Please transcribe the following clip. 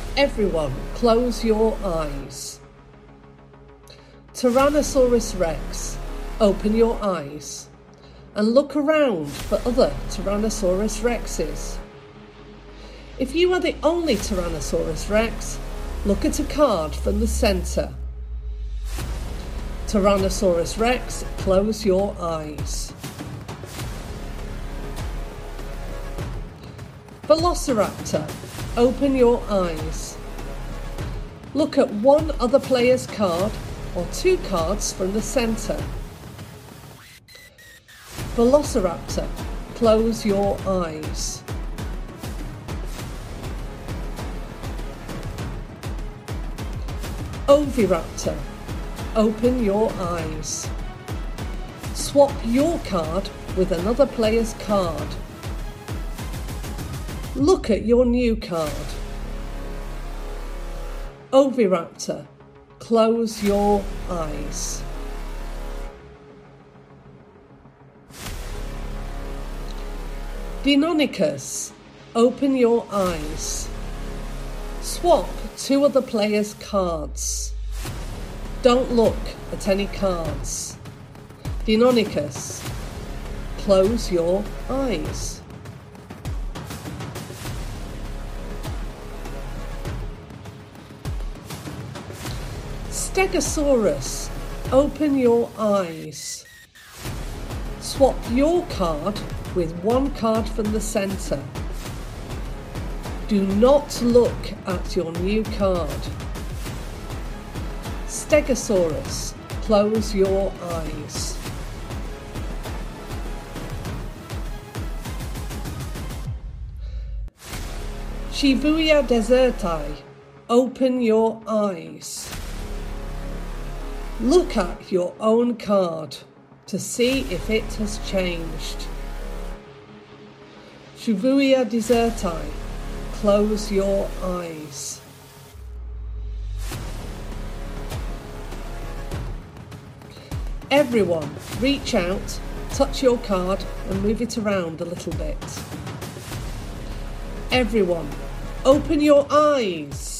Everyone, close your eyes. Tyrannosaurus Rex, open your eyes and look around for other Tyrannosaurus Rexes. If you are the only Tyrannosaurus Rex, look at a card from the centre. Tyrannosaurus Rex, close your eyes. Velociraptor, open your eyes. Look at one other player's card or two cards from the centre. Velociraptor, close your eyes. Oviraptor, open your eyes. Swap your card with another player's card. Look at your new card. Oviraptor, close your eyes. Deinonychus, open your eyes. Swap two other players' cards. Don't look at any cards. Deinonychus, close your eyes. Stegosaurus, open your eyes. Swap your card with one card from the centre. Do not look at your new card. Stegosaurus, close your eyes. Shibuya deserti, open your eyes. Look at your own card to see if it has changed. Shibuya deserti, close your eyes. Everyone, reach out, touch your card and move it around a little bit. Everyone, open your eyes.